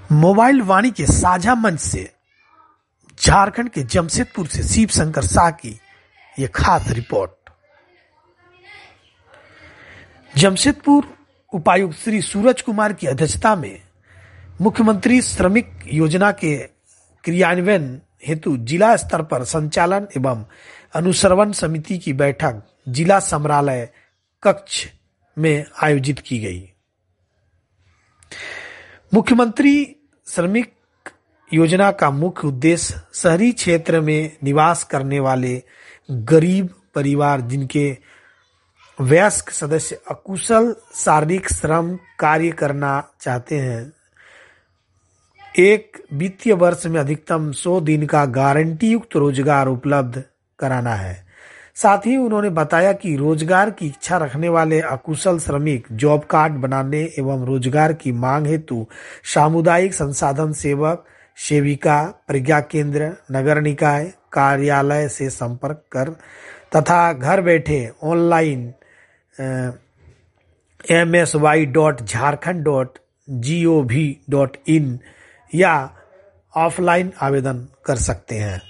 Mobile वाणी के साझा मंच से झारखंड के जमशेदपुर से शिव शंकर शाह की यह खास रिपोर्ट। जमशेदपुर उपायुक्त श्री सूरज कुमार की अध्यक्षता में मुख्यमंत्री श्रमिक योजना के क्रियान्वयन हेतु जिला स्तर पर संचालन एवं अनुश्रवण समिति की बैठक जिला समरालय कक्ष में आयोजित की गई। मुख्यमंत्री श्रमिक योजना का मुख्य उद्देश्य शहरी क्षेत्र में निवास करने वाले गरीब परिवार जिनके वयस्क सदस्य अकुशल शारीरिक श्रम कार्य करना चाहते हैं, एक वित्तीय वर्ष में अधिकतम 100 दिन का गारंटी युक्त रोजगार उपलब्ध कराना है। साथ ही उन्होंने बताया कि रोजगार की इच्छा रखने वाले अकुशल श्रमिक जॉब कार्ड बनाने एवं रोजगार की मांग हेतु सामुदायिक संसाधन सेवक, सेविका, प्रज्ञा केंद्र, नगर निकाय कार्यालय से संपर्क कर तथा घर बैठे ऑनलाइन msy.jharkhand.gov.in या ऑफलाइन आवेदन कर सकते हैं।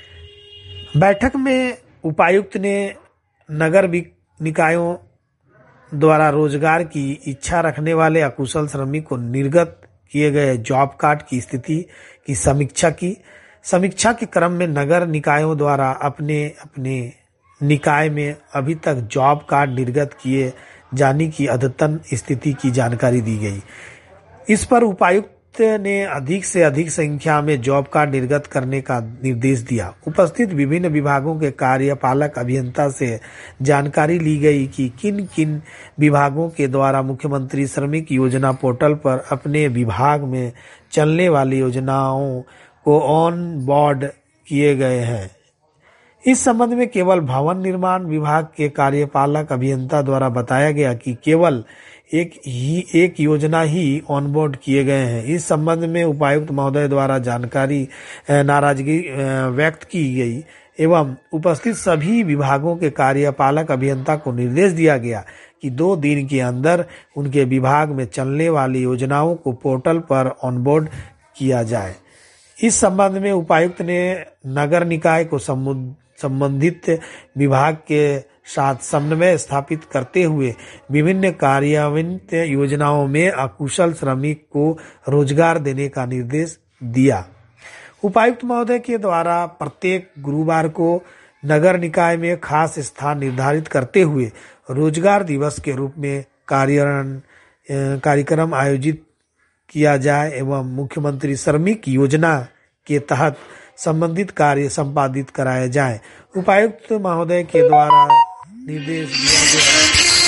बैठक में उपायुक्त ने नगर निकायों द्वारा रोजगार की इच्छा रखने वाले अकुशल श्रमिक को निर्गत किए गए जॉब कार्ड की स्थिति की समीक्षा के क्रम में नगर निकायों द्वारा अपने निकाय में अभी तक जॉब कार्ड निर्गत किए जाने की अद्यतन स्थिति की जानकारी दी गई। इस पर उपायुक्त ने अधिक से अधिक संख्या में जॉब कार्ड निर्गत करने का निर्देश दिया। उपस्थित विभिन्न विभागों के कार्यपालक अभियंता से जानकारी ली गई कि किन किन विभागों के द्वारा मुख्यमंत्री श्रमिक योजना पोर्टल पर अपने विभाग में चलने वाली योजनाओं को ऑन बोर्ड किए गए हैं। इस संबंध में केवल भवन निर्माण विभाग के कार्यपालक अभियंता द्वारा बताया गया कि केवल एक योजना ही ऑनबोर्ड किए गए हैं। इस संबंध में उपायुक्त महोदय द्वारा नाराजगी व्यक्त की गई एवं उपस्थित सभी विभागों के कार्यपालक अभियंता को निर्देश दिया गया कि 2 दिन के अंदर उनके विभाग में चलने वाली योजनाओं को पोर्टल पर ऑनबोर्ड किया जाए। इस संबंध में उपायुक्त ने नगर निकाय को संबंधित विभाग के साथ समन्वय स्थापित करते हुए विभिन्न कार्यान्वित योजनाओं में अकुशल श्रमिक को रोजगार देने का निर्देश दिया। उपायुक्त महोदय के द्वारा प्रत्येक गुरुवार को नगर निकाय में खास स्थान निर्धारित करते हुए रोजगार दिवस के रूप में कार्यक्रम आयोजित किया जाए एवं मुख्यमंत्री श्रमिक योजना के तहत संबंधित कार्य संपादित कराए जाए। उपायुक्त महोदय के द्वारा निर्देश दिया गया।